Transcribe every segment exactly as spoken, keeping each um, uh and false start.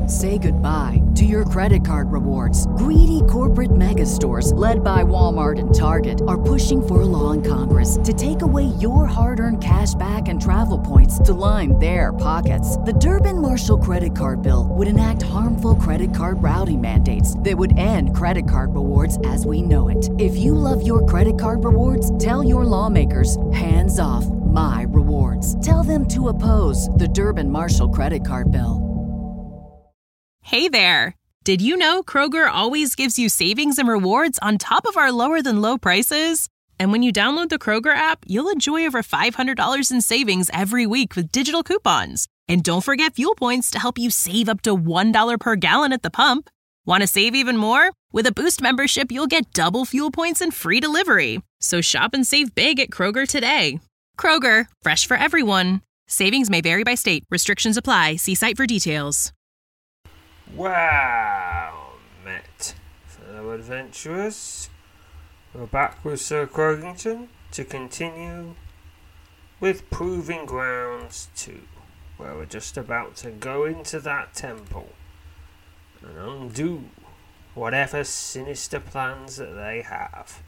Say goodbye to your credit card rewards. Greedy corporate mega stores, led by Walmart and Target, are pushing for a law in Congress to take away your hard-earned cash back and travel points to line their pockets. The Durbin-Marshall credit card bill would enact harmful credit card routing mandates that would end credit card rewards as we know it. If you love your credit card rewards, tell your lawmakers, hands off my rewards. Tell them to oppose the Durbin-Marshall credit card bill. Hey there! Did you know Kroger always gives you savings and rewards on top of our lower-than-low prices? And when you download the Kroger app, you'll enjoy over five hundred dollars in savings every week with digital coupons. And don't forget fuel points to help you save up to one dollar per gallon at the pump. Want to save even more? With a Boost membership, you'll get double fuel points and free delivery. So shop and save big at Kroger today. Kroger, fresh for everyone. Savings may vary by state. Restrictions apply. See site for details. Well met, fellow adventurers. We're back with Sir Crogington to continue with Proving Grounds two, where we're just about to go into that temple and undo whatever sinister plans that they have.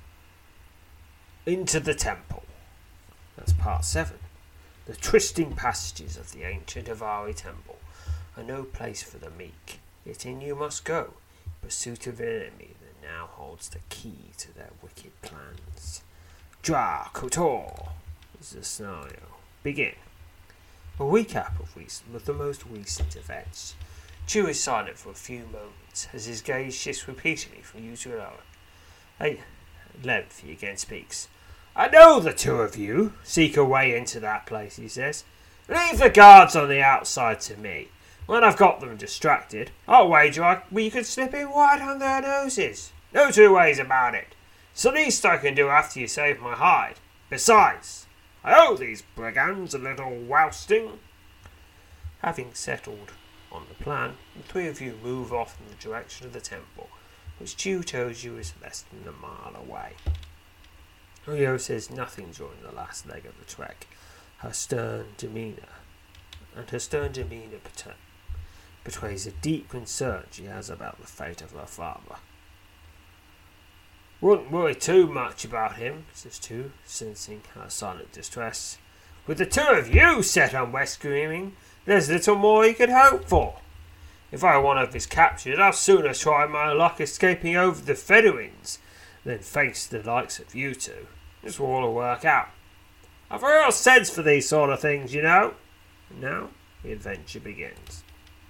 Into the temple. That's part seven. The twisting passages of the ancient Avari temple are no place for the meek, yet in you must go, in pursuit of an enemy that now holds the key to their wicked plans. Dra Kotor is the scenario. Begin. A recap of, recent, of the most recent events. Chew is silent for a few moments as his gaze shifts repeatedly from you to another. At length he again speaks. I know the two of you seek a way into that place, he says. Leave the guards on the outside to me. When I've got them distracted, I'll wager I, we could slip in right on their noses. No two ways about it. It's the least I can do after you save my hide. Besides, I owe these brigands a little wousting. Having settled on the plan, the three of you move off in the direction of the temple, which Chew tells you is less than a mile away. Oyo says nothing during the last leg of the trek. Her stern demeanour, and her stern demeanour bet- betrays a deep concern she has about the fate of her father. Wouldn't worry too much about him, says Chew, sensing her silent distress. With the two of you set on rescuing, there's little more he could hope for. If I one of his captured, I'll sooner try my luck escaping over the Fedouins than face the likes of you two. This will all work out. I've a real sense for these sort of things, you know. And now the adventure begins.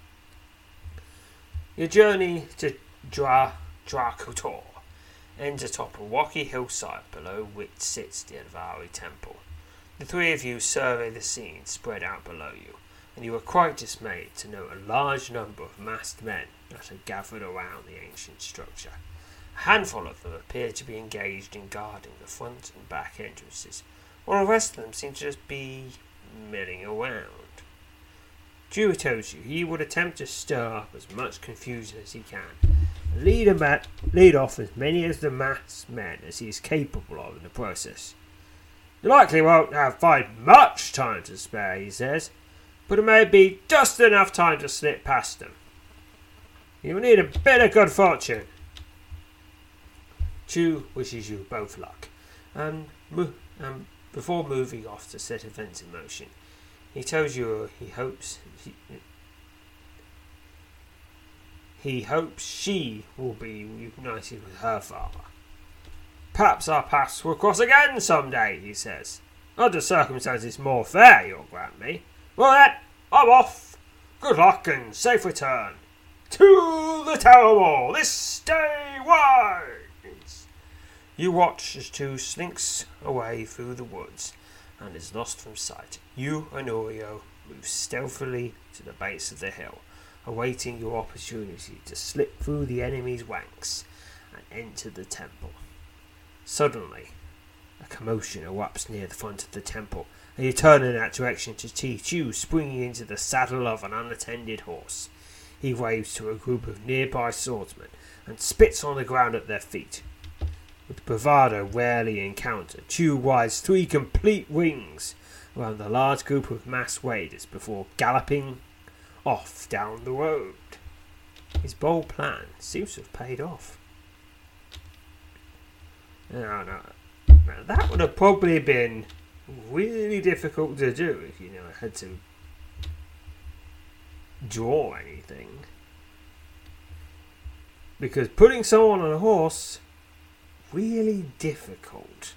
Your journey to Dra Dra Kotor ends atop a rocky hillside below which sits the Avari temple. The three of you survey the scene spread out below you, and you are quite dismayed to note a large number of masked men that are gathered around the ancient structure. A handful of them appear to be engaged in guarding the front and back entrances, while the rest of them seem to just be milling around. Chew tells you he would attempt to stir up as much confusion as he can, and lead, a ma- lead off as many of the masked men as he is capable of in the process. You likely won't have find much time to spare, he says, but it may be just enough time to slip past them. You'll need a bit of good fortune. Chew wishes you both luck, and, mo- and before moving off to set events in motion, he tells you he hopes he, he hopes she will be reunited with her father. Perhaps our paths will cross again some day, he says. Under circumstances more fair, you'll grant me. Well then, I'm off. Good luck and safe return. To the Tower this day waits. You watch as Chew slinks away through the woods and is lost from sight. You and Oreo move stealthily to the base of the hill, awaiting your opportunity to slip through the enemy's ranks and enter the temple. Suddenly, a commotion erupts near the front of the temple, and you turn in that direction to see Chew springing into the saddle of an unattended horse. He waves to a group of nearby swordsmen and spits on the ground at their feet. With bravado rarely encountered, Chew rides three complete rings around the large group of masked raiders before galloping off down the road. His bold plan seems to have paid off. Now, now, now that would have probably been really difficult to do if you never had to draw anything. Because putting someone on a horse, really difficult.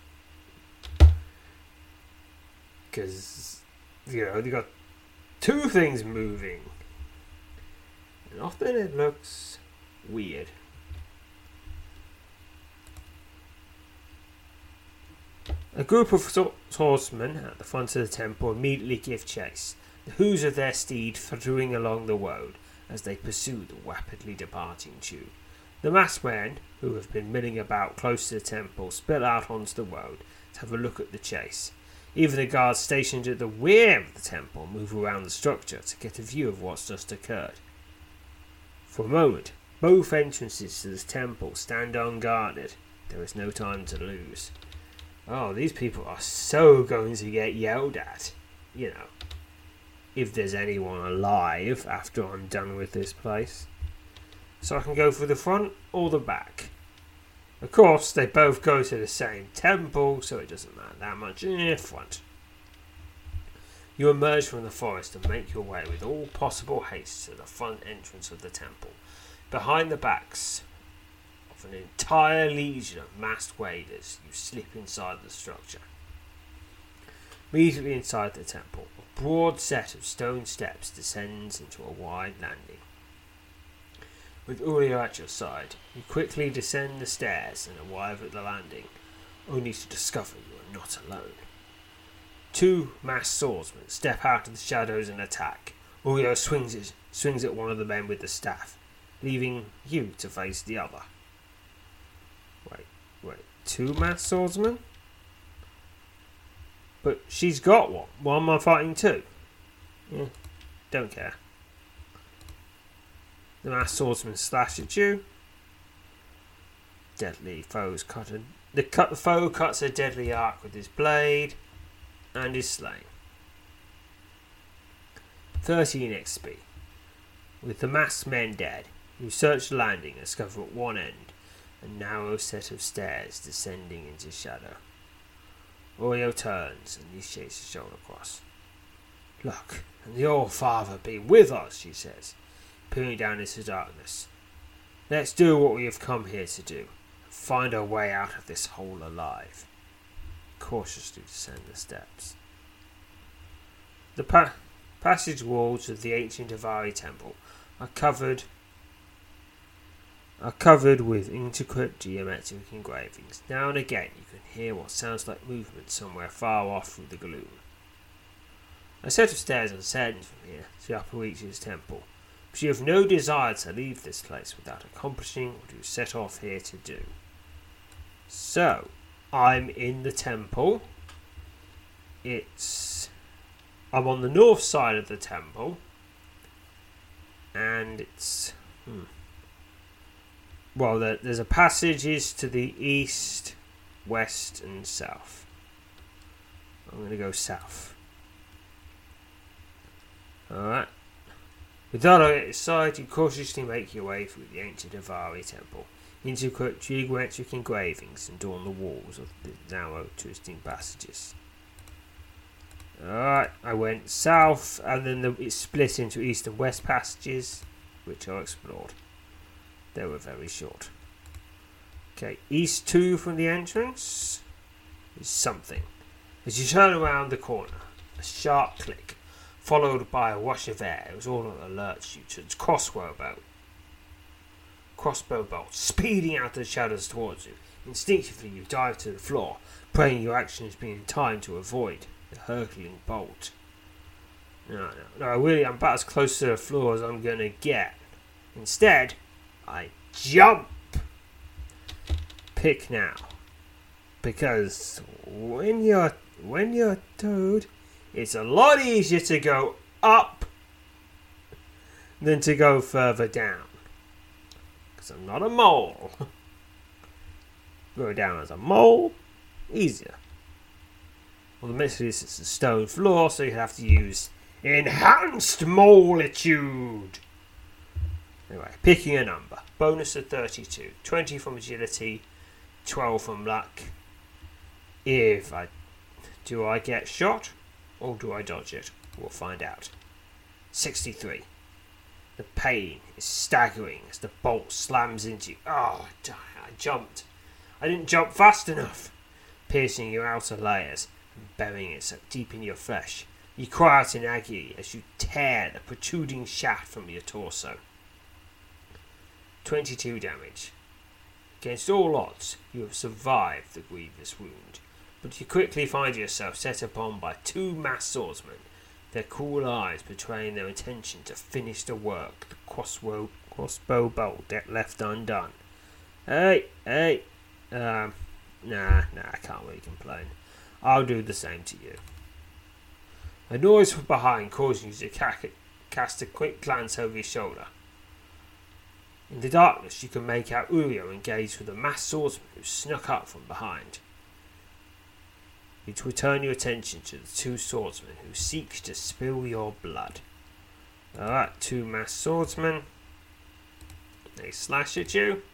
Because, you know, you've got two things moving. And often it looks weird. A group of horsemen at the front of the temple immediately give chase, the hoofs of their steed thundering along the road as they pursue the rapidly departing tube. The masked men, who have been milling about close to the temple, spill out onto the road to have a look at the chase. Even the guards stationed at the rear of the temple move around the structure to get a view of what's just occurred. For a moment, both entrances to this temple stand unguarded. There is no time to lose. Oh, these people are so going to get yelled at, you know, if there's anyone alive after I'm done with this place. So I can go for the front or the back. Of course, they both go to the same temple, so it doesn't matter that much in the front. You emerge from the forest and make your way with all possible haste to the front entrance of the temple. Behind the backs of an entire legion of masked waders, you slip inside the structure. Immediately inside the temple, a broad set of stone steps descends into a wide landing. With Uriel at your side, you quickly descend the stairs and arrive at the landing, only to discover you are not alone. Two masked swordsmen step out of the shadows and attack. Uriel swings, it, swings at one of the men with the staff, leaving you to face the other. Wait, wait, two masked swordsmen? But she's got one. Why am I fighting two? Yeah, don't care. The masked swordsman slash at you. Deadly foes cut a, the cut the foe cuts a deadly arc with his blade and is slain. Thirteen X P. With the masked men dead, you search the landing and discover at one end a narrow set of stairs descending into shadow. Oreo turns and initiates a shoulder cross. Look, and the All Father be with us, she says, peering down into darkness. Let's do what we have come here to do, and find our way out of this hole alive. Cautiously descend the steps. The pa- passage walls of the ancient Avari temple are covered are covered with intricate geometric engravings. Now and again you can hear what sounds like movement somewhere far off through the gloom. A set of stairs ascend from here to the upper reaches of the temple, but you have no desire to leave this place without accomplishing what you set off here to do. So, I'm in the temple. It's... I'm on the north side of the temple. And it's... Hmm. Well, there, there's a passages to the east, west and south. I'm going to go south. Alright. With that on its side, you cautiously make your way through the ancient Avari temple. Intricate geometric engravings adorn the walls of the narrow, twisting passages. Alright, I went south, and then the, it split into east and west passages, which I explored. They were very short. Okay, east two from the entrance is something. As you turn around the corner, a sharp click, followed by a rush of air, it was all that alerts you to its crossbow bolt. Crossbow bolt speeding out of the shadows towards you. Instinctively you dive to the floor, praying your actions be in time to avoid the hurtling bolt. No, no, no, really, I'm about as close to the floor as I'm going to get. Instead, I jump. Pick now, because when you're when you're Toad, it's a lot easier to go up than to go further down. Because I'm not a mole. Go down as a mole, easier. Well, the method is it's a stone floor, so you have to use Enhanced Molitude! Anyway, picking a number. Bonus of thirty-two. twenty from agility, twelve from luck. If I... Do I get shot? Or do I dodge it? We'll find out. sixty-three. The pain is staggering as the bolt slams into you. Oh, I jumped. I didn't jump fast enough. Piercing your outer layers and burying it so deep in your flesh. You cry out in agony as you tear the protruding shaft from your torso. twenty-two damage. Against all odds, you have survived the grievous wound, but you quickly find yourself set upon by two masked swordsmen, their cool eyes betraying their intention to finish the work the crossbow, crossbow bolt left undone. Hey, hey, um, nah, nah, I can't really complain. I'll do the same to you. A noise from behind causing you to cast a quick glance over your shoulder. In the darkness, you can make out Uriel engaged with a masked swordsman who snuck up from behind. You to return your attention to the two swordsmen who seek to spill your blood. Alright, two masked swordsmen. They slash at you.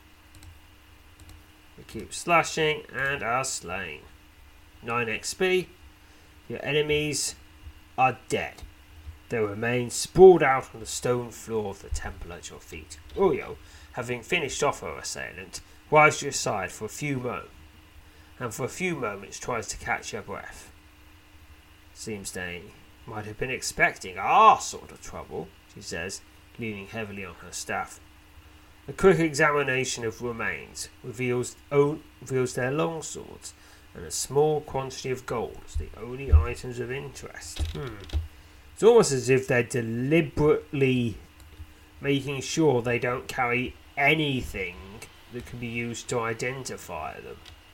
They keep slashing and are slain. nine X P. Your enemies are dead. They remain sprawled out on the stone floor of the temple at your feet. Uriel, having finished off her assailant, rises to your side for a few moments. And for a few moments tries to catch her breath. Seems they might have been expecting our sort of trouble, she says, leaning heavily on her staff. A quick examination of remains reveals, oh, reveals their long swords and a small quantity of gold as the only items of interest. Hmm. It's almost as if they're deliberately making sure they don't carry anything that can be used to identify them.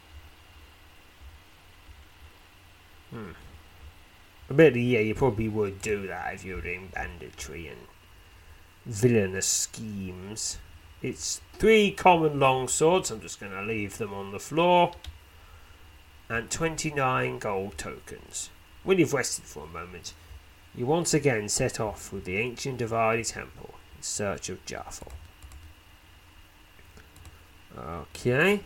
Hmm. Admittedly, yeah, you probably would do that if you were doing banditry and villainous schemes. It's three common long swords. I'm just going to leave them on the floor. And twenty-nine gold tokens. When you've rested for a moment, you once again set off with the ancient Diwali temple in search of Jaffel. Okay.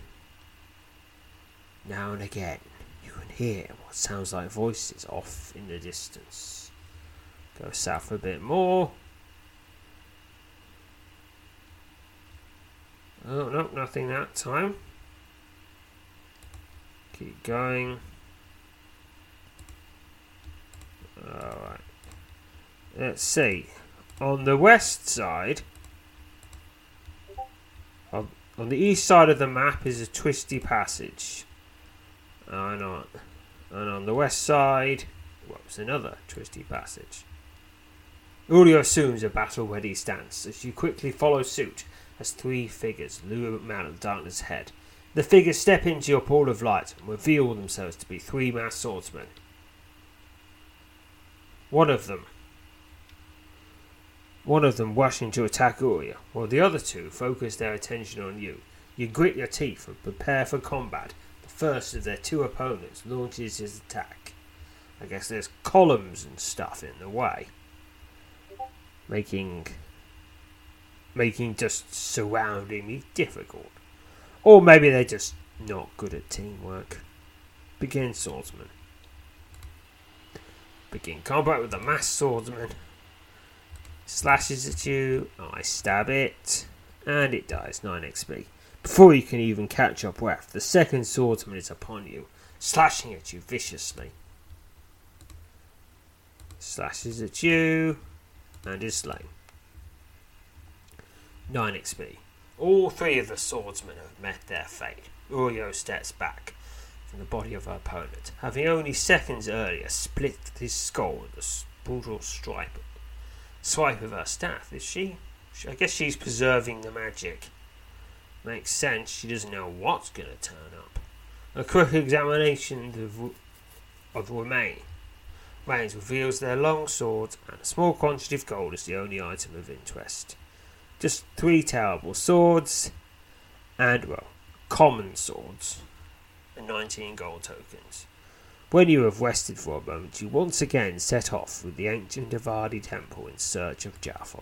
Now and again, you can hear what sounds like voices off in the distance. Go south a bit more. Oh, no, nothing that time. Keep going. Alright. Let's see. On the west side, on, on the east side of the map is a twisty passage. And on, and on the west side, well, it's another twisty passage. Uriel assumes a battle-ready stance as you quickly follow suit as three figures loom out of the darkness ahead. The figures step into your pool of light and reveal themselves to be three masked swordsmen. One of them, one of them rushing to attack Uriel, while the other two focus their attention on you. You grit your teeth and prepare for combat. The first of their two opponents launches his attack. I guess there's columns and stuff in the way, making making just surrounding me difficult. Or maybe they're just not good at teamwork. Begin, swordsman. Begin combat with the masked swordsman. Slashes at you. I stab it. And it dies. nine X P. Before you can even catch your breath, the second swordsman is upon you, slashing at you viciously. Slashes at you. And is slain. nine X P. All three of the swordsmen have met their fate. Uriel steps back from the body of her opponent, having only seconds earlier split his skull with a brutal stripe. Swipe of her staff. Is she? I guess she's preserving the magic. Makes sense. She doesn't know what's going to turn up. A quick examination of, of the remains reveals their long swords and a small quantity of gold is the only item of interest. Just three terrible swords, and, well, common swords, and nineteen gold tokens. When you have rested for a moment, you once again set off with the ancient Avadi temple in search of Jaffel.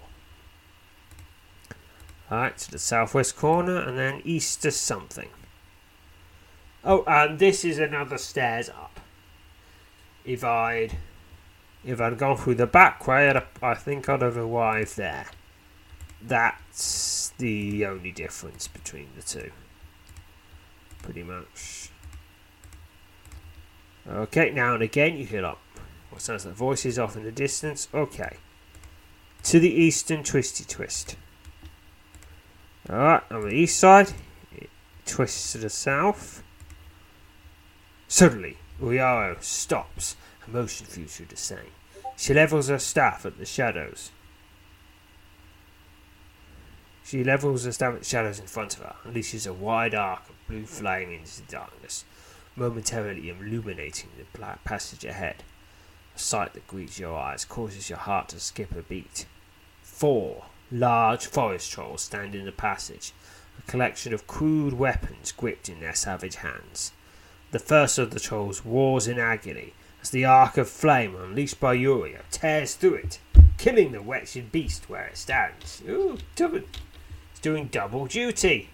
Alright, to the southwest corner and then east to something. Oh, and this is another stairs up. If I'd if I'd gone through the back way, I'd, I think I'd have arrived there. That's the only difference between the two. Pretty much. Okay, now and again you hear up what sounds like voices off in the distance. Okay. To the eastern twisty twist. Alright, on the east side, it twists to the south. Suddenly, Uyaro stops and motions for you to do the same. She levels her staff at the shadows. She levels her staff at the shadows in front of her, unleashes a wide arc of blue flame into the darkness, momentarily illuminating the black passage ahead. A sight that greets your eyes causes your heart to skip a beat. Four large forest trolls stand in the passage, a collection of crude weapons gripped in their savage hands. The first of the trolls roars in agony as the arc of flame unleashed by Uriel tears through it, killing the wretched beast where it stands. Ooh, double. It's doing double duty.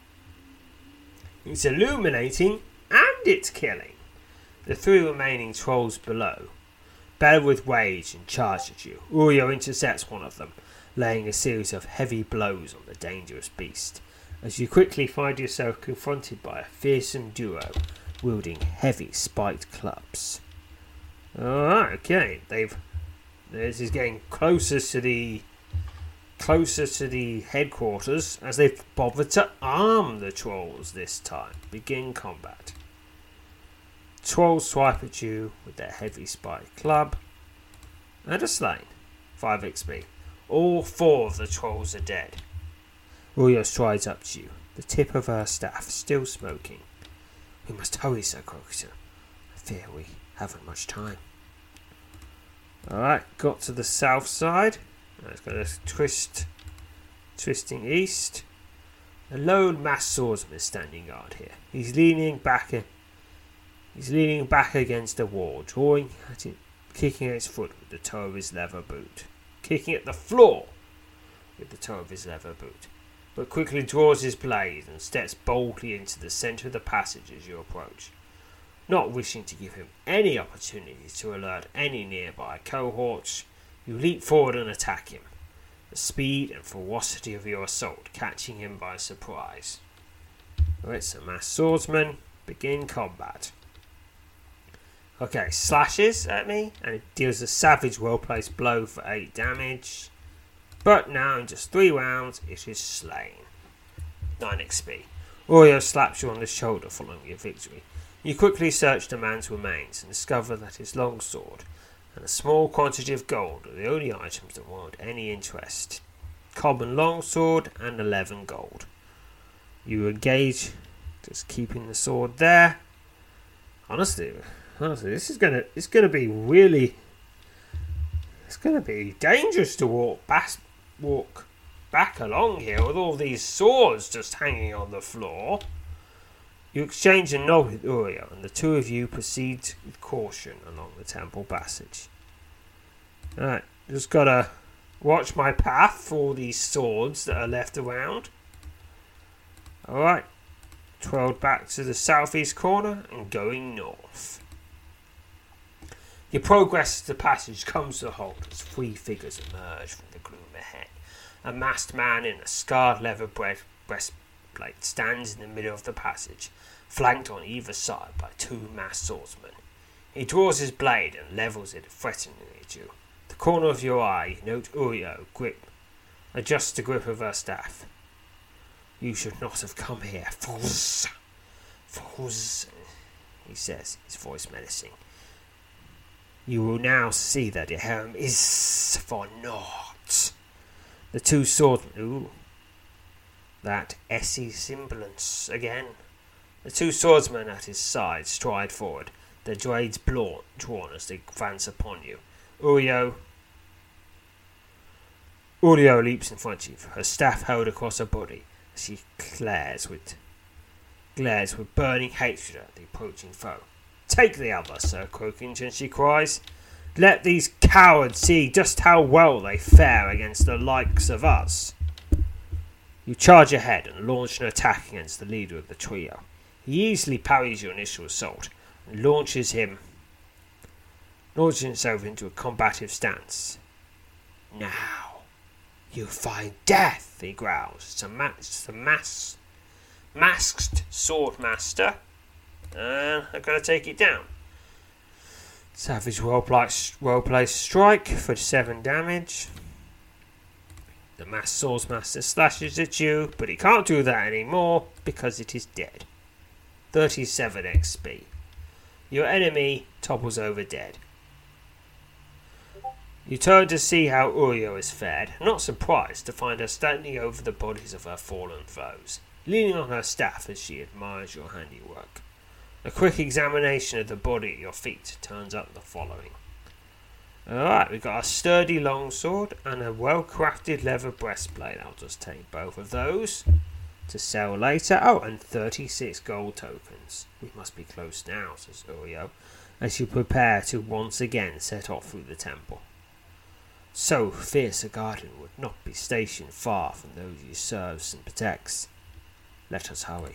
It's illuminating and it's killing. The three remaining trolls below bell with rage and charge at you. Uriel intercepts one of them, laying a series of heavy blows on the dangerous beast, as you quickly find yourself confronted by a fearsome duo wielding heavy spiked clubs. Alright, okay, they've this is getting closer to the closer to the headquarters as they've bothered to arm the trolls this time. Begin combat. Trolls swipe at you with their heavy spiked club and are slain. five X P. All four of the trolls are dead. Uriel strides up to you, the tip of her staff still smoking. We must hurry, Sir Crocutor. I fear we haven't much time. Alright, got to the south side. Let's go to twist, twisting east. A lone masked swordsman is standing guard here. He's leaning back. He's leaning back against a wall, drawing at it, kicking at his foot with the toe of his leather boot. Kicking at the floor with the toe of his leather boot, but quickly draws his blade and steps boldly into the centre of the passage as you approach. Not wishing to give him any opportunity to alert any nearby cohorts, you leap forward and attack him, the speed and ferocity of your assault catching him by surprise. It's a masked swordsman. Begin combat. Okay, slashes at me, and it deals a savage well-placed blow for eight damage. But now, in just three rounds, it is slain. nine X P. Uriel slaps you on the shoulder following your victory. You quickly search the man's remains and discover that his longsword and a small quantity of gold are the only items that warrant any interest. Common longsword and eleven gold. You engage, just keeping the sword there. Honestly, honestly, this is gonna it's gonna be really it's gonna be dangerous to walk back walk back along here with all these swords just hanging on the floor. You exchange a nod with Uriel, and the two of you proceed with caution along the temple passage. Alright, just gotta watch my path for all these swords that are left around. Alright, twirled back to the southeast corner and going north. Your progress to the passage comes to a halt as three figures emerge from the gloom ahead. A masked man in a scarred leather breast- breastplate stands in the middle of the passage, flanked on either side by two masked swordsmen. He draws his blade and levels it threateningly at you. The corner of your eye, you note Uriel grip, adjusts the grip of her staff. You should not have come here, fools. Fools, he says, his voice menacing. You will now see that your home is for naught. The two swordsmen, ooh, that Essie semblance again. The two swordsmen at his side stride forward, their blades drawn as they advance upon you. Uriel, Uriel leaps in front of you, her staff held across her body, as she glares with, glares with burning hatred at the approaching foe. Take the other, Sir Croakington, she cries. Let these cowards see just how well they fare against the likes of us. You charge ahead and launch an attack against the leader of the trio. He easily parries your initial assault and launches him, launches himself into a combative stance. Now, you find death, he growls. It's a, ma- it's a mass, masked sword master, and I've got to take it down. Savage well-placed strike for seven damage. The masked swordsmaster slashes at you, but he can't do that anymore because it is dead. thirty-seven X P. Your enemy topples over dead. You turn to see how Uriel is fared, not surprised to find her standing over the bodies of her fallen foes, leaning on her staff as she admires your handiwork. A quick examination of the body at your feet turns up the following. Alright, we've got a sturdy longsword and a well-crafted leather breastplate. I'll just take both of those to sell later. Oh, and thirty-six gold tokens. We must be close now, says Uriel, as you prepare to once again set off through the temple. So fierce a guardian would not be stationed far from those he serves and protects. Let us hurry.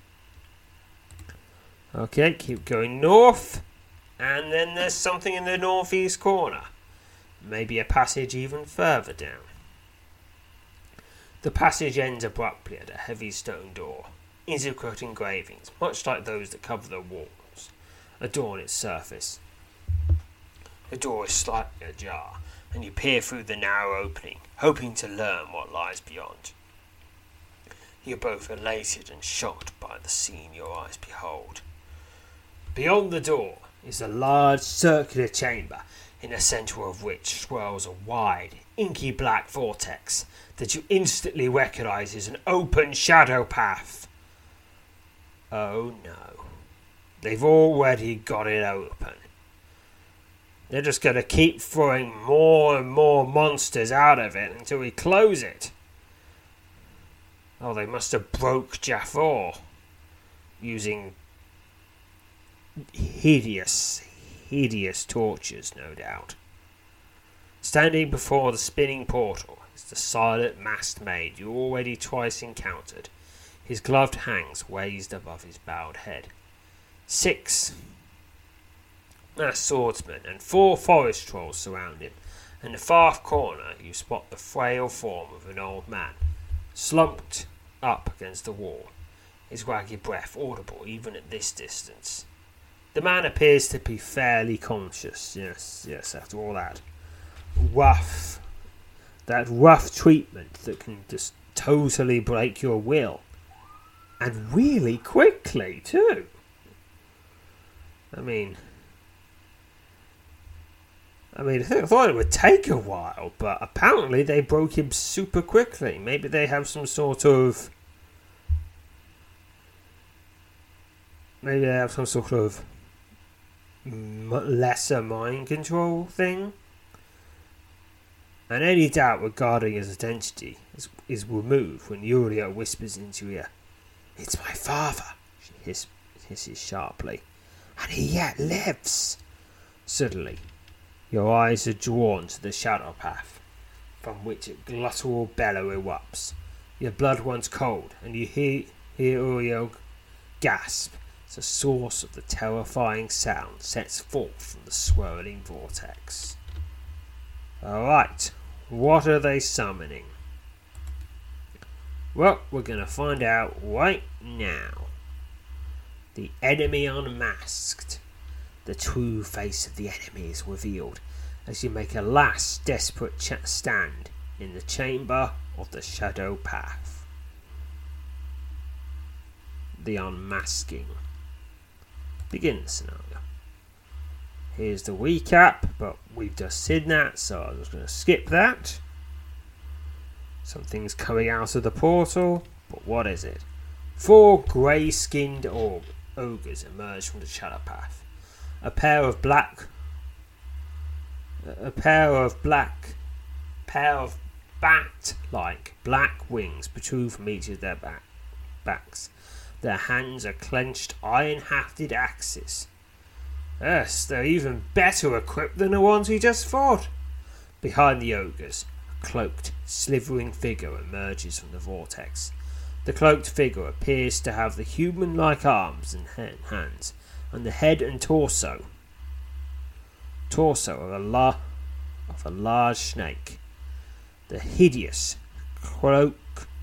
Okay, keep going north. And then there's something in the northeast corner. Maybe a passage even further down. The passage ends abruptly at a heavy stone door. Intricate engravings, much like those that cover the walls, adorn its surface. The door is slightly ajar, and you peer through the narrow opening, hoping to learn what lies beyond. You're both elated and shocked by the scene your eyes behold. Beyond the door is a large circular chamber, in the centre of which swirls a wide, inky black vortex that you instantly recognise as an open shadow path. Oh no. They've already got it open. They're just going to keep throwing more and more monsters out of it until we close it. Oh, they must have broke Jafar using hideous, hideous tortures, no doubt. Standing before the spinning portal is the silent masked maid you already twice encountered. His gloved hands raised above his bowed head. Six masked swordsmen and four forest trolls surround him. In the far corner you spot the frail form of an old man, slumped up against the wall, his ragged breath audible even at this distance. The man appears to be fairly conscious, yes, yes, after all that rough, that rough treatment that can just totally break your will. And really quickly, too. I mean, I mean, I thought it would take a while, but apparently they broke him super quickly. Maybe they have some sort of, maybe they have some sort of lesser mind control thing, and any doubt regarding his identity is, is removed when Uriel whispers into her ear, "It's my father," she hiss, hisses sharply, "and he yet lives." Suddenly your eyes are drawn to the shadow path, from which a guttural bellow erupts. Your blood runs cold, and you hear, hear Uriel gasp. The source of the terrifying sound sets forth from the swirling vortex. Alright, what are they summoning? Well, we're going to find out right now. The enemy unmasked. The true face of the enemy is revealed as you make a last desperate ch- stand in the chamber of the shadow path. The unmasking. Begin the scenario. Here's the recap, but we've just seen that, so I'm just going to skip that. Something's coming out of the portal, but what is it? Four grey-skinned og- ogres emerge from the shadow path. A pair of black, a pair of black, pair of bat-like black wings protrude from each of their back, backs. Their hands are clenched iron-hafted axes. Yes, they're even better equipped than the ones we just fought. Behind the ogres, a cloaked, slithering figure emerges from the vortex. The cloaked figure appears to have the human-like arms and hands, and the head and torso torso of a, la- of a large snake. The hideous cloak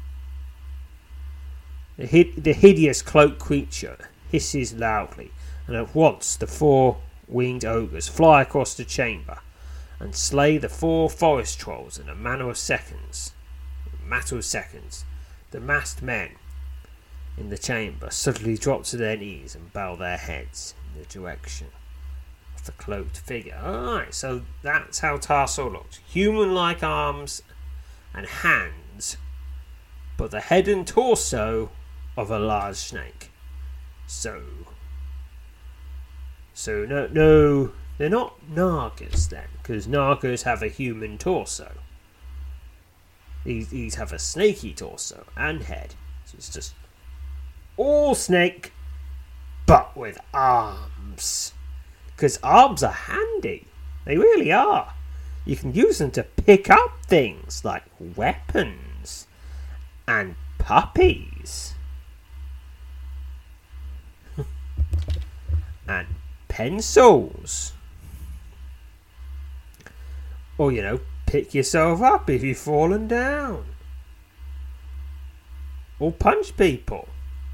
the, hid- the hideous cloaked creature hisses loudly, and at once the four winged ogres fly across the chamber and slay the four forest trolls in a matter of seconds. A matter of seconds. The masked men in the chamber suddenly drop to their knees and bow their heads in the direction of the cloaked figure. Alright, so that's how Tarsal looks. Human-like arms and hands, but the head and torso of a large snake. So, so no, no, they're not Nagas then, because Nagas have a human torso. These, these have a snaky torso and head. So it's just all snake, but with arms. Because arms are handy. They really are. You can use them to pick up things like weapons and puppies. And pencils. Or, you know, pick yourself up if you've fallen down. Or punch people.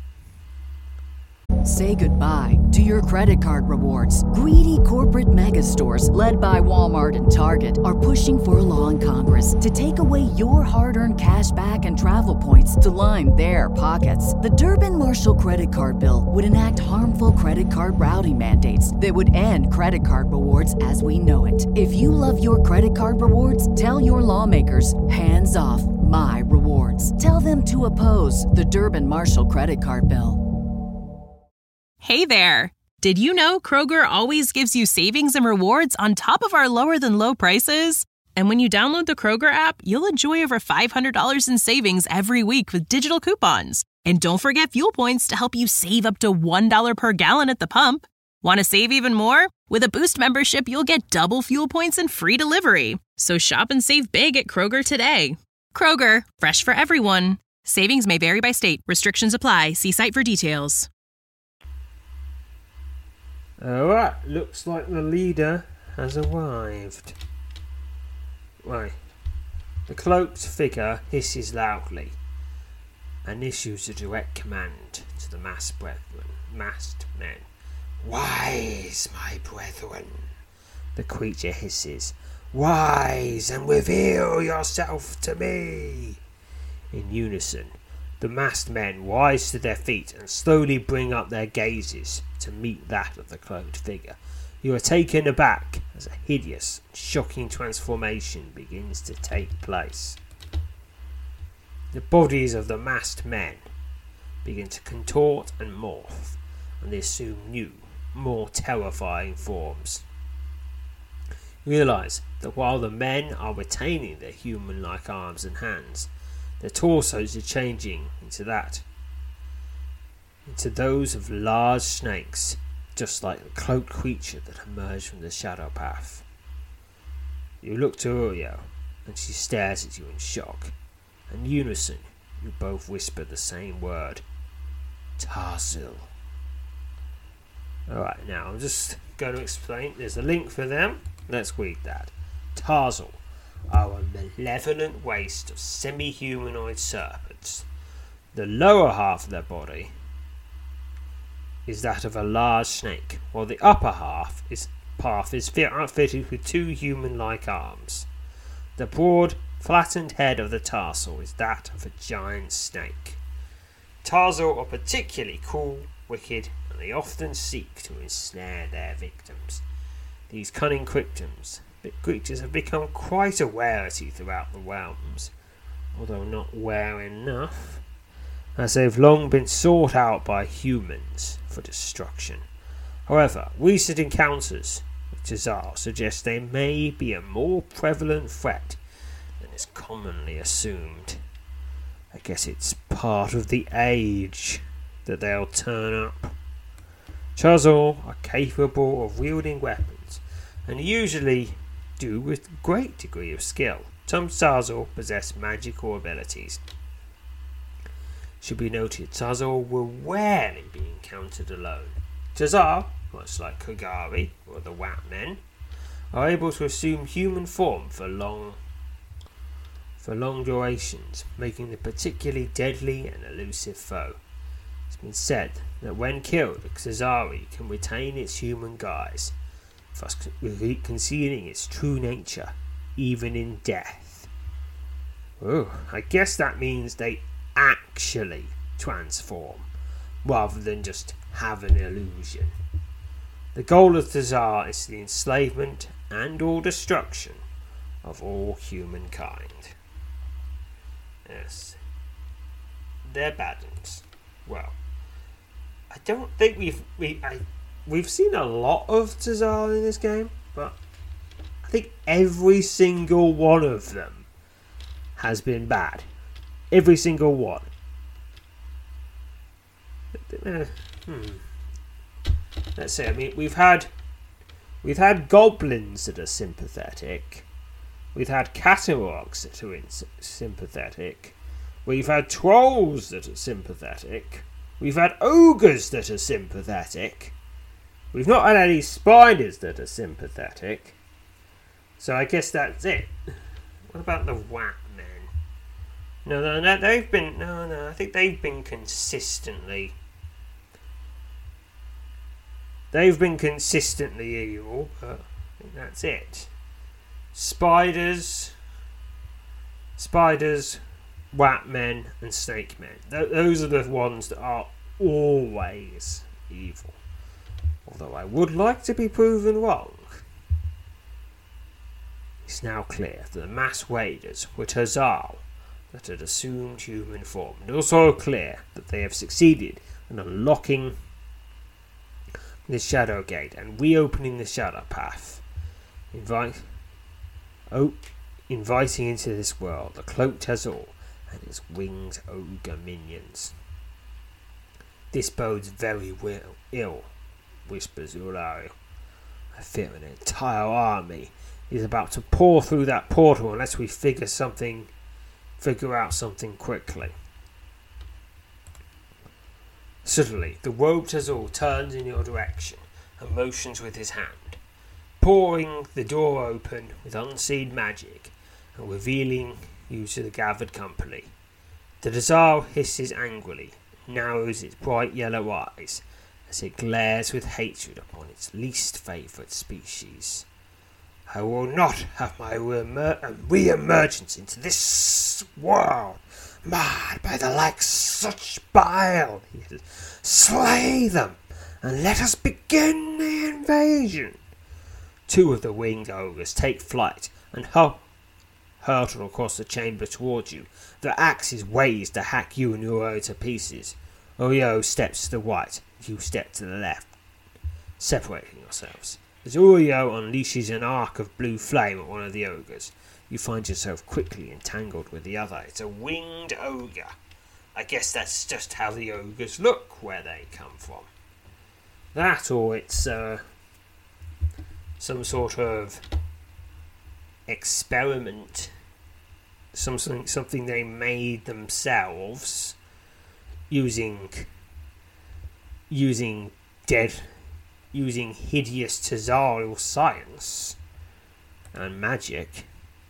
Say goodbye to your credit card rewards. Greedy corporate mega stores, led by Walmart and Target, are pushing for a law in Congress to take away your hard-earned cash back and travel points to line their pockets. The Durbin-Marshall credit card bill would enact harmful credit card routing mandates that would end credit card rewards as we know it. If you love your credit card rewards, tell your lawmakers, hands off my rewards. Tell them to oppose the Durbin-Marshall credit card bill. Hey there! Did you know Kroger always gives you savings and rewards on top of our lower-than-low prices? And when you download the Kroger app, you'll enjoy over five hundred dollars in savings every week with digital coupons. And don't forget fuel points to help you save up to one dollar per gallon at the pump. Want to save even more? With a Boost membership, you'll get double fuel points and free delivery. So shop and save big at Kroger today. Kroger, fresh for everyone. Savings may vary by state. Restrictions apply. See site for details. Alright, looks like the leader has arrived. Right. The cloaked figure hisses loudly and issues a direct command to the masked brethren, masked men. Rise, my brethren, the creature hisses. Rise and reveal yourself to me. In unison, the masked men rise to their feet and slowly bring up their gazes to meet that of the cloaked figure. You are taken aback as a hideous, shocking transformation begins to take place. The bodies of the masked men begin to contort and morph, and they assume new, more terrifying forms. Realise that while the men are retaining their human-like arms and hands, their torsos are changing into that, into those of large snakes, just like the cloaked creature that emerged from the shadow path. You look to Uriel, and she stares at you in shock. In unison, you both whisper the same word. Tarsal. Alright, now I'm just going to explain. There's a link for them. Let's read that. Tarsal are a malevolent waste of semi-humanoid serpents. The lower half of their body is that of a large snake, while the upper half is path is outfitted with two human-like arms. The broad, flattened head of the Tarsal is that of a giant snake. Tarsal are particularly cruel, wicked, and they often seek to ensnare their victims. These cunning creatures creatures have become quite a rarity throughout the realms, although not rare enough, as they've long been sought out by humans for destruction. However, recent encounters with Tazal suggest they may be a more prevalent threat than is commonly assumed. I guess it's part of the age that they'll turn up. Tazal are capable of wielding weapons, and usually do with great degree of skill. Some Tazal possess magical abilities. Should be noted, Tazal will rarely be encountered alone. Tazal, much like Kogari or the Watmen, are able to assume human form for long for long durations, making them particularly deadly and elusive foe. It's been said that when killed, Xazari can retain its human guise, thus concealing its true nature, even in death. Oh, I guess that means they actually transform, rather than just have an illusion. The goal of Xazar is the enslavement and or destruction of all humankind. Yes. They're bad ones. Well, I don't think we've we I we've seen a lot of Xazar in this game, but I think every single one of them has been bad. Every single one. Uh, hmm. Let's see. I mean, we've had we've had goblins that are sympathetic. We've had catalogs that are in- sympathetic. We've had trolls that are sympathetic. We've had ogres that are sympathetic. We've not had any spiders that are sympathetic. So I guess that's it. What about the Watmen? No, no, no, they've been... No, no, I think they've been consistently... They've been consistently evil, but I think that's it. Spiders... Spiders... Watmen and Snake Men. Th- those are the ones that are always evil. Although I would like to be proven wrong. It's now clear that the mass raiders were Tazal that had assumed human form, and also clear that they have succeeded in unlocking the Shadow Gate and reopening the Shadow Path, invite, oh, inviting into this world the Cloaked Tazal and his winged ogre minions. This bodes very well, ill, whispers Ulario. I fear an entire army is about to pour through that portal unless we figure something, figure out something quickly. Suddenly, the robed Tazal turns in your direction and motions with his hand, pouring the door open with unseen magic and revealing you to the gathered company. The Tazal hisses angrily, narrows its bright yellow eyes as it glares with hatred upon its least favoured species. I will not have my re-emergence into this world marred by the likes such bile. Slay them, and let us begin the invasion. Two of the winged ogres take flight and hurl hurtle across the chamber towards you. The axe is raised to hack you and Uro to pieces. Uriel steps to the right, you step to the left, separating yourselves. As Uriel unleashes an arc of blue flame at one of the ogres, you find yourself quickly entangled with the other. It's a winged ogre. I guess that's just how the ogres look where they come from. That, or it's uh, some sort of experiment, something something they made themselves using using dead using hideous Tazal science and magic.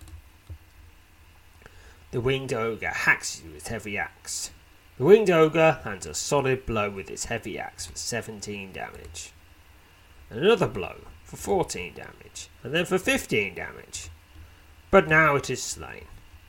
The winged ogre hacks you with heavy axe. The winged ogre lands a solid blow with its heavy axe for seventeen damage, and another blow for fourteen damage, and then for fifteen damage. But now it is slain.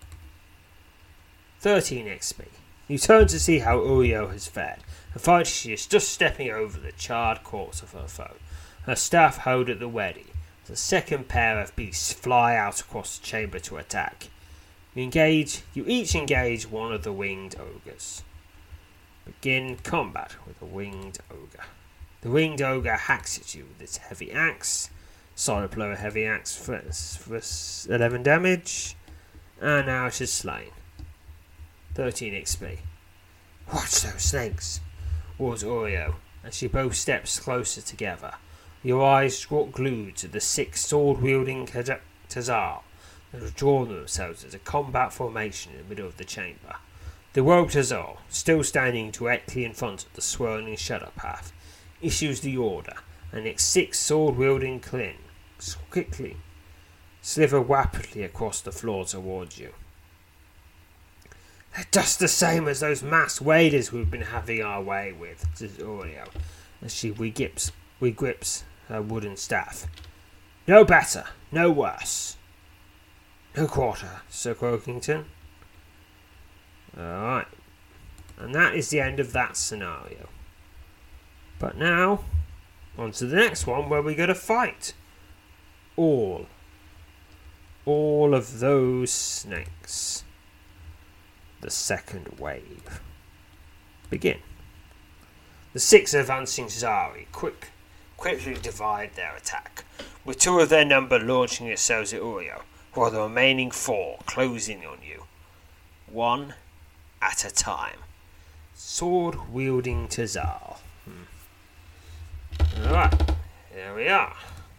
thirteen X P. You turn to see how Uriel has fared, and find she is just stepping over the charred corpse of her foe, her staff held at the ready, as a second pair of beasts fly out across the chamber to attack. You engage. You each engage one of the winged ogres. Begin combat with the winged ogre. The winged ogre hacks at you with its heavy axe. Solid blow of heavy axe for, for eleven damage, and now it is slain. thirteen X P. Watch those snakes, roars Oreo as you both steps closer together, your eyes glued to the six sword-wielding Tazal that have drawn themselves as a combat formation in the middle of the chamber. The Rogue Tazal, still standing directly in front of the swirling shadow path, issues the order, and its six sword-wielding clins quickly slither rapidly across the floor towards you. They're just the same as those mass raiders we've been having our way with, says Aureo, as she regrips, regrips her wooden staff. No better, no worse. No quarter, Sir Croakington. Alright. And that is the end of that scenario. But now, on to the next one where we're going to fight. All. All of those snakes. The second wave. Begin. The six advancing Zari quick, quickly divide their attack, with two of their number launching themselves at Aureo, while the remaining four closing on you. One at a time. Sword-wielding Tazal. Hmm. Alright, here we are.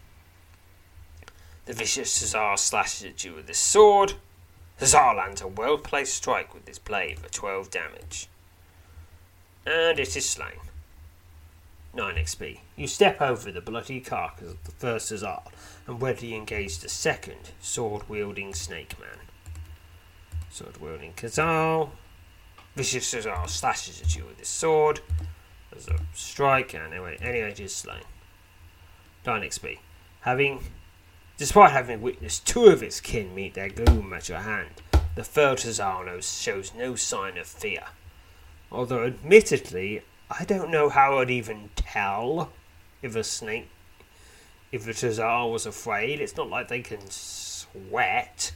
The vicious Tazal slashes at you with his sword. Tazal lands a well-placed strike with his blade for twelve damage. And it is slain. nine X P. You step over the bloody carcass of the first Tazal and readily engage the second sword-wielding snake man. Sword-wielding Tazal. Vicious Tazal slashes at you with his sword. There's a strike, and anyway, anyway, it is slain. nine X P. Having, despite having witnessed two of its kin meet their gloom at your hand, the third Tazal shows no sign of fear. Although, admittedly, I don't know how I'd even tell if a snake, if the Tazal was afraid. It's not like they can sweat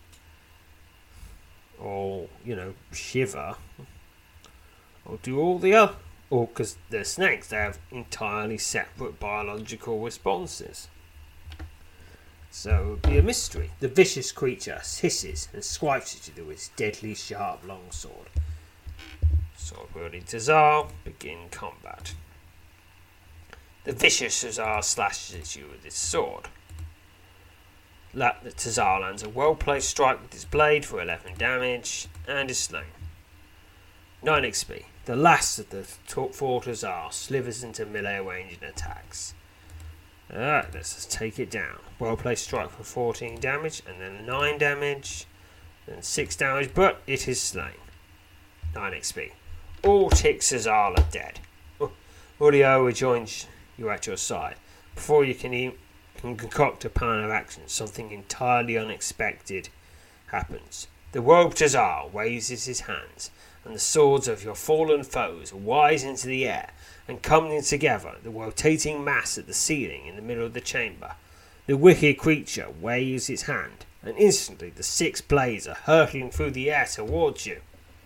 or, you know, shiver or do all the other, or because they're snakes, they have entirely separate biological responses. So it would be a mystery. The vicious creature hisses and swipes at you with its deadly sharp longsword. Sword-wielding Tazal, begin combat. The vicious Tazal slashes at you with his sword. The Tazal lands a well-placed strike with his blade for eleven damage and is slain. nine X P. The last of the four Tazal slithers into melee range and attacks. Alright, let's just take it down. Well-placed strike for fourteen damage and then nine damage, then six damage, but it is slain. nine X P. All six Tazal are dead. Aureo rejoins you at your side. Before you can, even, can concoct a plan of action, something entirely unexpected happens. The Rogue Tazal raises his hands, and the swords of your fallen foes rise into the air and coming together, the rotating mass at the ceiling in the middle of the chamber. The wicked creature waves his hand, and instantly the six blades are hurtling through the air towards you.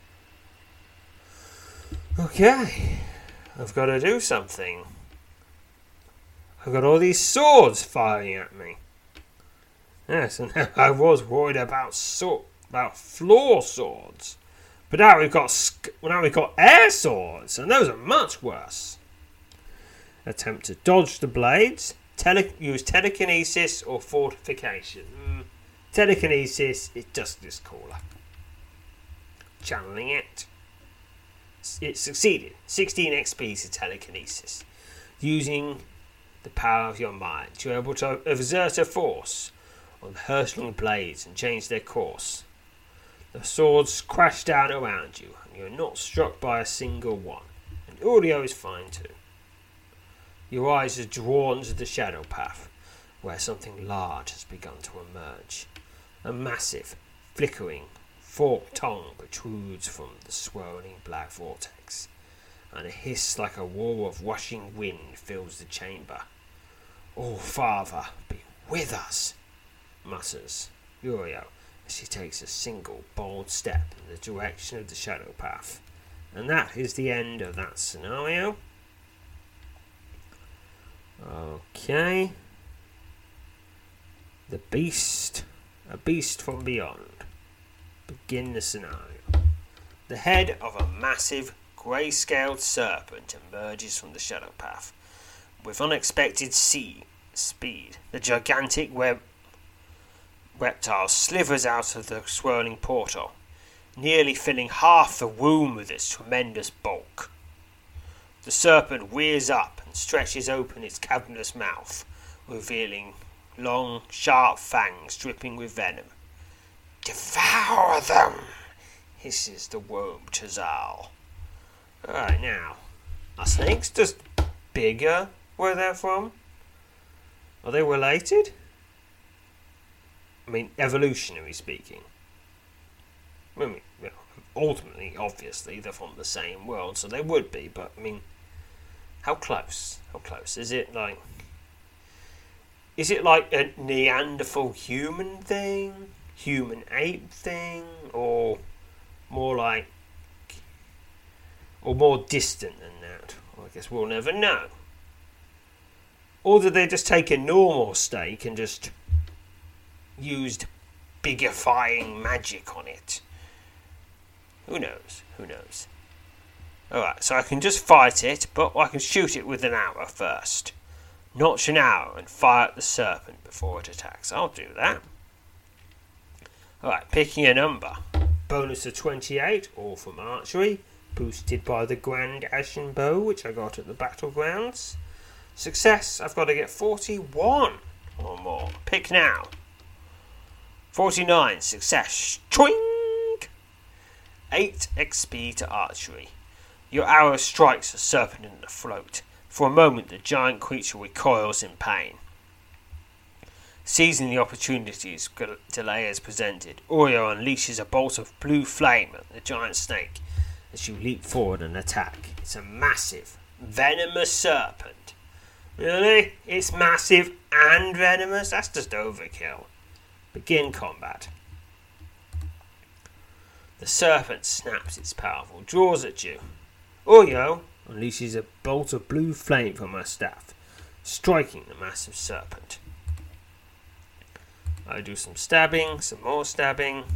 Okay, I've got to do something. I've got all these swords firing at me. Yes, and I was worried about sword, about floor swords, but now we've got now we've got air swords, and those are much worse. Attempt to dodge the blades. Tele- use telekinesis or fortification. Mm, telekinesis is just this cooler. Channeling it. It succeeded. sixteen X P to telekinesis. Using the power of your mind, you're able to exert a force on the hurtling blades and change their course. The swords crash down around you, and you're not struck by a single one. And Aureo is fine too. Your eyes are drawn to the shadow path, where something large has begun to emerge. A massive, flickering, forked tongue protrudes from the swirling black vortex, and a hiss like a roar of rushing wind fills the chamber. "Oh, Father, be with us," mutters Aureo as she takes a single bold step in the direction of the shadow path. And that is the end of that scenario. Okay. The Beast, a Beast from Beyond. Begin the scenario. The head of a massive grey-scaled serpent emerges from the shadow path. With unexpected sea speed, the gigantic web reptile slithers out of the swirling portal, nearly filling half the room with its tremendous bulk. The serpent rears up and stretches open its cavernous mouth, revealing long, sharp fangs dripping with venom. "Devour them!" hisses the worm Chazal. Alright, now, are snakes just bigger where they're from? Are they related? I mean, evolutionary speaking. I mean, ultimately, obviously, they're from the same world, so they would be, but, I mean, how close? How close? Is it like... Is it like a Neanderthal human thing? Human ape thing? Or more like... Or more distant than that? Well, I guess we'll never know. Or did they just take a normal snake and just used bigifying magic on it? Who knows? Who knows? Alright, so I can just fight it, but I can shoot it with an arrow first. Notch an arrow and fire at the serpent before it attacks. I'll do that. Alright, picking a number. Bonus of twenty-eight, all from archery. Boosted by the Grand Ashen Bow, which I got at the Battlegrounds. Success, I've got to get forty-one or more. Pick now. forty-nine, success. Twink! eight X P to archery. Your arrow strikes the serpent in the throat. For a moment, the giant creature recoils in pain. Seizing the opportunities delay has presented, Oreo unleashes a bolt of blue flame at the giant snake as you leap forward and attack. It's a massive, venomous serpent. Really? It's massive and venomous? That's just overkill. Begin combat. The serpent snaps its powerful jaws at you. Oreo unleashes a bolt of blue flame from her staff, striking the massive serpent. I do some stabbing, some more stabbing.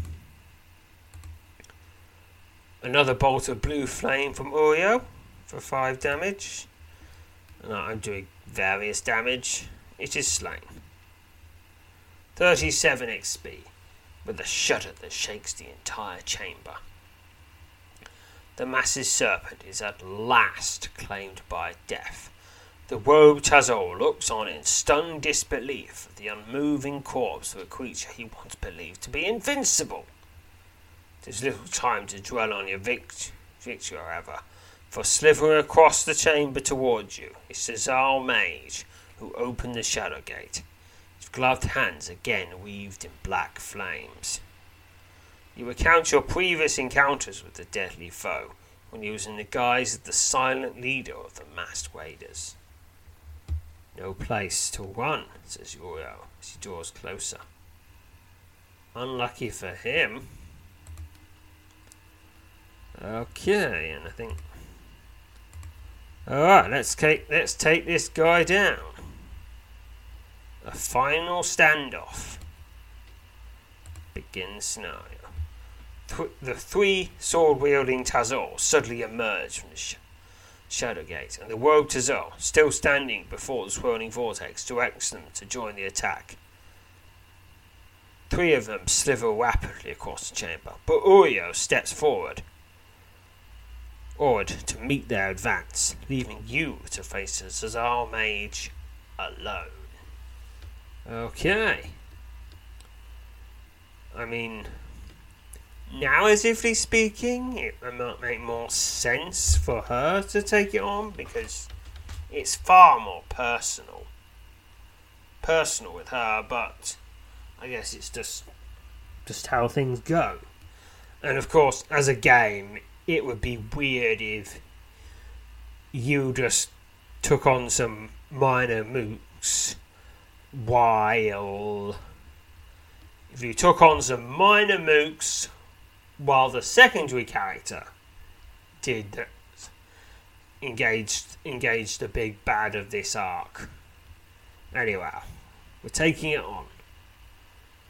Another bolt of blue flame from Oreo for five damage. And I'm doing various damage. It is slain. thirty-seven X P, with a shudder that shakes the entire chamber. The massive serpent is at last claimed by death. The Woe Tazol looks on in stunned disbelief at the unmoving corpse of a creature he once believed to be invincible. There's little time to dwell on your vict- victory, however, for slithering across the chamber towards you is Cesar Mage, who opened the shadow gate, his gloved hands again weaved in black flames. You recount your previous encounters with the deadly foe, when he was in the guise of the silent leader of the masked raiders. No place to run, says Uriel as he draws closer. Unlucky for him. Okay, and I think... Alright, let's take, let's take this guy down. A final standoff. Begin scenario. Th- the three sword-wielding Tazol suddenly emerge from the sh- shadow gate, and the rogue Tazol, still standing before the swirling vortex, directs them to join the attack. Three of them slither rapidly across the chamber, but Oreo steps forward. Forward to meet their advance, leaving you to face the Cesar Mage alone. Okay. I mean, narratively speaking, it might make more sense for her to take it on because it's far more personal. Personal with her, but I guess it's just just how things go. And of course, as a game, it would be weird if you just took on some minor mooks while... If you took on some minor mooks while the secondary character did engaged engaged the big bad of this arc. Anyway, we're taking it on.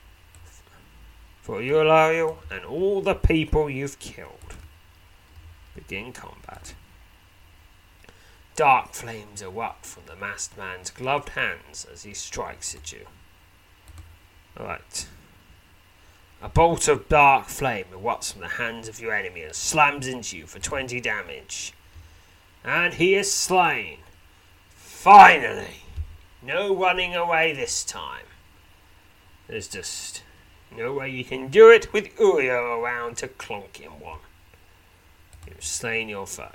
For Eulario and all the people you've killed. Begin combat. Dark flames erupt from the masked man's gloved hands as he strikes at you. Alright. A bolt of dark flame erupts from the hands of your enemy and slams into you for twenty damage. And he is slain. Finally! No running away this time. There's just no way you can do it with Uriel around to clonk him one. You've slain your foe.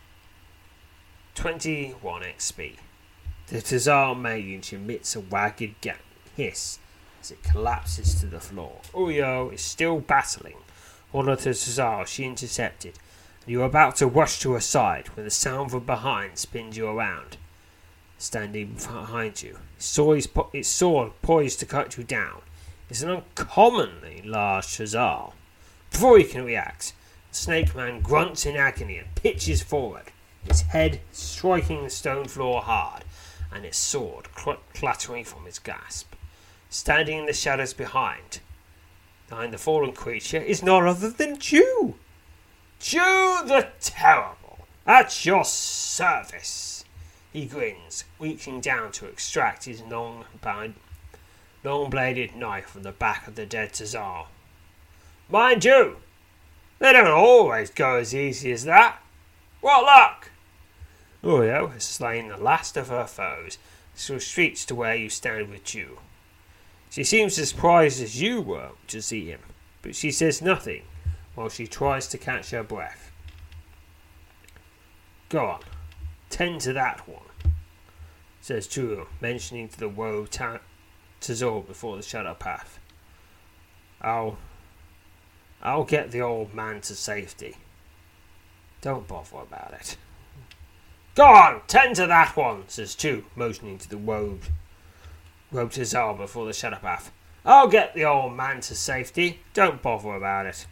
twenty-one X P. The Tazar mage emits a ragged ga- hiss as it collapses to the floor. Uriel is still battling one of the Tazar she intercepted, and you are about to rush to her side when the sound from behind spins you around. Standing behind you, its sword, po- its sword poised to cut you down, is an uncommonly large Tazar. Before you can react, the Snake Man grunts in agony and pitches forward, its head striking the stone floor hard, and its sword cl- clattering from its grasp. Standing in the shadows behind, behind the fallen creature, is none other than Jew. Jew the Terrible, at your service. He grins, reaching down to extract his long, long-bladed knife from the back of the dead Tazar. Mind you, they don't always go as easy as that. What luck! Uriel has slain the last of her foes, so retreats to where you stand with you. She seems as surprised as you were to see him, but she says nothing while she tries to catch her breath. Go on, tend to that one, says Drew, mentioning to the woe ta- Tazor before the shadow path. I'll, I'll get the old man to safety. Don't bother about it. Go on, tend to that one, says Chu, motioning to the robed, robed Tazar before the shadow path. I'll get the old man to safety. Don't bother about it.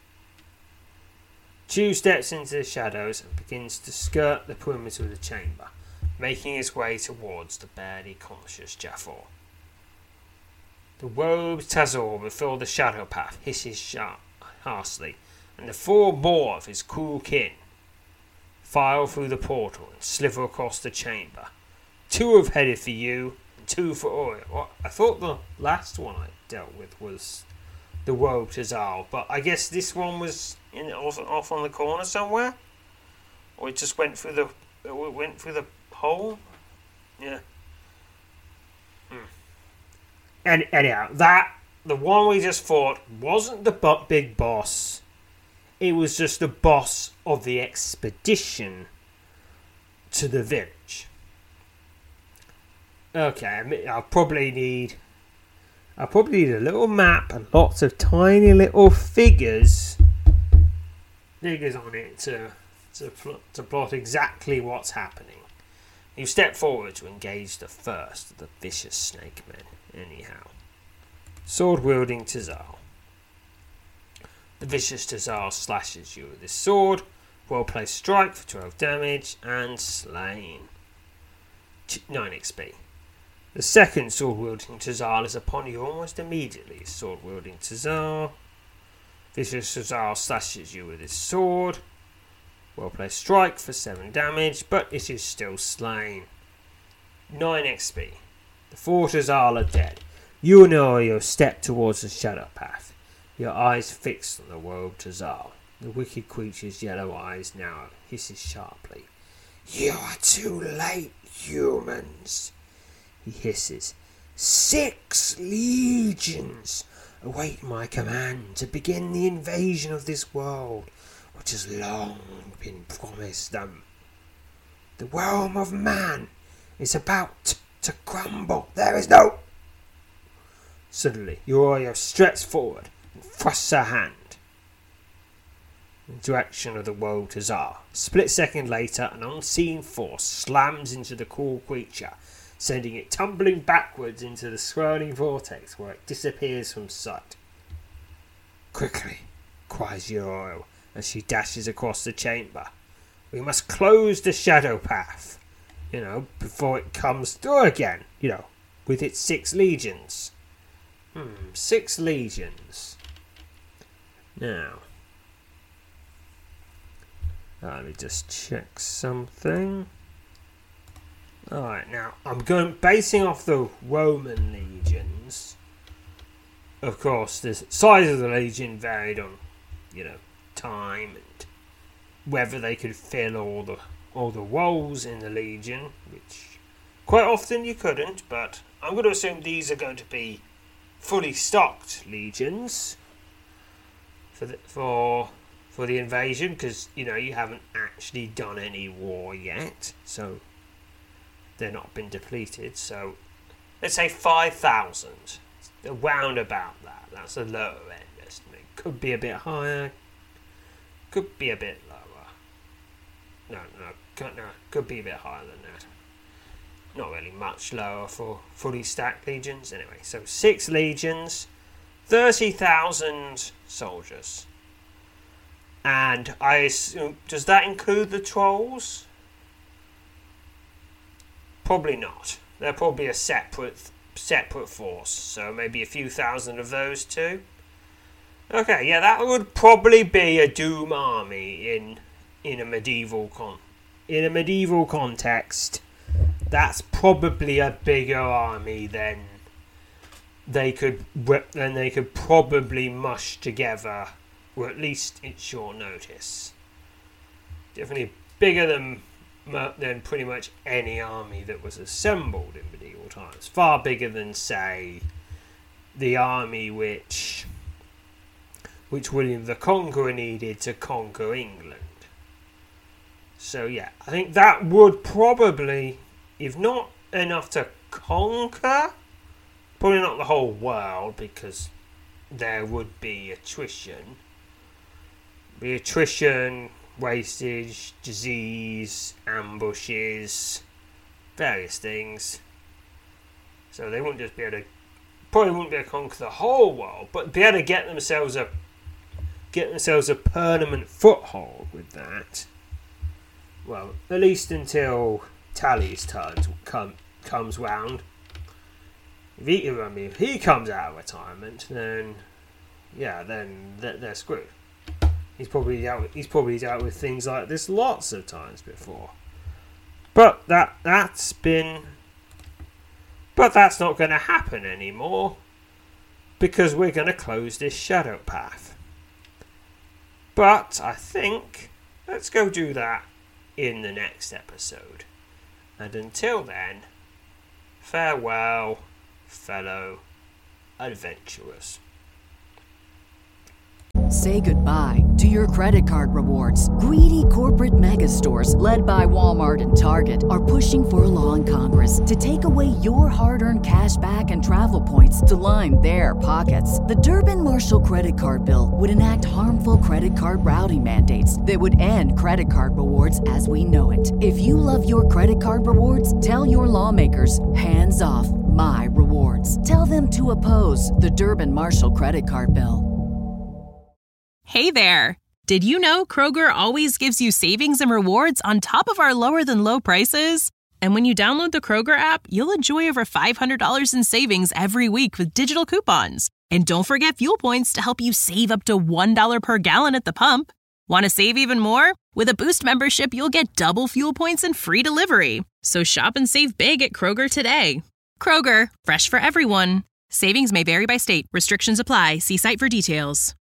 Chu steps into the shadows and begins to skirt the perimeter of the chamber, making his way towards the barely conscious Jafar. The robed Tazor before the shadow path hisses sharp, harshly, and the four more of his cool kin file through the portal and slither across the chamber. Two have headed for you, and two for Uriel. Well, I thought the last one I dealt with was the robed Tazar, but I guess this one was in off, off on the corner somewhere, or it just went through the it went through the hole. Yeah. Hmm. And anyhow, that the one we just fought wasn't the big boss. It was just the boss of the expedition to the village. Okay, I'll probably need. I'll probably need a little map and lots of tiny little figures, figures on it to to, pl- to plot exactly what's happening. You step forward to engage the first of the vicious snake men. Anyhow, sword-wielding Tazar. The vicious Tazar slashes you with his sword. Well-placed strike for twelve damage and slain. nine X P. The second sword-wielding Tazar is upon you almost immediately. Sword-wielding Tazar. Vicious Tazar slashes you with his sword. Well-placed strike for seven damage, but it is still slain. nine X P. The four Tazar are dead. You and Uriel step towards the shadow path, your eyes fixed on the robed Tazar. The wicked creature's yellow eyes now hisses sharply. You are too late, humans, he hisses. Six legions await my command to begin the invasion of this world, which has long been promised them. The realm of man is about to crumble. There is no... Suddenly, Uriel stretches forward and thrusts her hand in the direction of the woe Tazar. Split second later, an unseen force slams into the cool creature, sending it tumbling backwards into the swirling vortex where it disappears from sight. Quickly, cries Uriel as she dashes across the chamber. We must close the shadow path, you know, before it comes through again, you know, with its six legions. Hmm, six legions. Now, Let me just check something. Alright, now I'm going basing off the Roman legions. Of course, the size of the legion varied on, you know, time and whether they could fill all the all the roles in the legion, which quite often you couldn't, but I'm going to assume these are going to be fully stocked legions for the, for for the invasion, because, you know, you haven't actually done any war yet, so they're not been depleted. So let's say five thousand, around about that. That's a lower end estimate. Could be a bit higher, could be a bit lower. No, no, could, no, could be a bit higher than that. Not really much lower for fully stacked legions. Anyway, so six legions, thirty thousand soldiers. And I assume, does that include the trolls? Probably not. They're probably a separate separate force, so maybe a few thousand of those too. Okay, yeah, that would probably be a Doom army in in a medieval con in a medieval context. That's probably a bigger army than they could than they could probably mush together, or at least in short notice. Definitely bigger than than pretty much any army that was assembled in medieval times. Far bigger than, say, the army which which William the Conqueror needed to conquer England. So yeah, I think that would probably, if not enough to conquer, probably not the whole world, because there would be attrition. Be attrition, wastage, disease, ambushes, various things. So they wouldn't just be able to, probably wouldn't be able to conquer the whole world, but be able to get themselves a get themselves a permanent foothold with that. Well, at least until Tully's turn come, comes round. If he, I mean, if he comes out of retirement, then yeah, then they're, they're screwed. He's probably dealt with, he's probably dealt with things like this lots of times before. But that that's been but that's not going to happen anymore, because we're going to close this shadow path. But I think let's go do that in the next episode. And until then, farewell, fellow adventurers. Say goodbye to your credit card rewards. Greedy corporate mega stores, led by Walmart and Target, are pushing for a law in Congress to take away your hard-earned cash back and travel points to line their pockets. The Durbin-Marshall credit card bill would enact harmful credit card routing mandates that would end credit card rewards as we know it. If you love your credit card rewards, tell your lawmakers, hands off my rewards. Tell them to oppose the Durbin-Marshall credit card bill. Hey there! Did you know Kroger always gives you savings and rewards on top of our lower-than-low prices? And when you download the Kroger app, you'll enjoy over five hundred dollars in savings every week with digital coupons. And don't forget fuel points to help you save up to one dollar per gallon at the pump. Want to save even more? With a Boost membership, you'll get double fuel points and free delivery. So shop and save big at Kroger today. Kroger, fresh for everyone. Savings may vary by state. Restrictions apply. See site for details.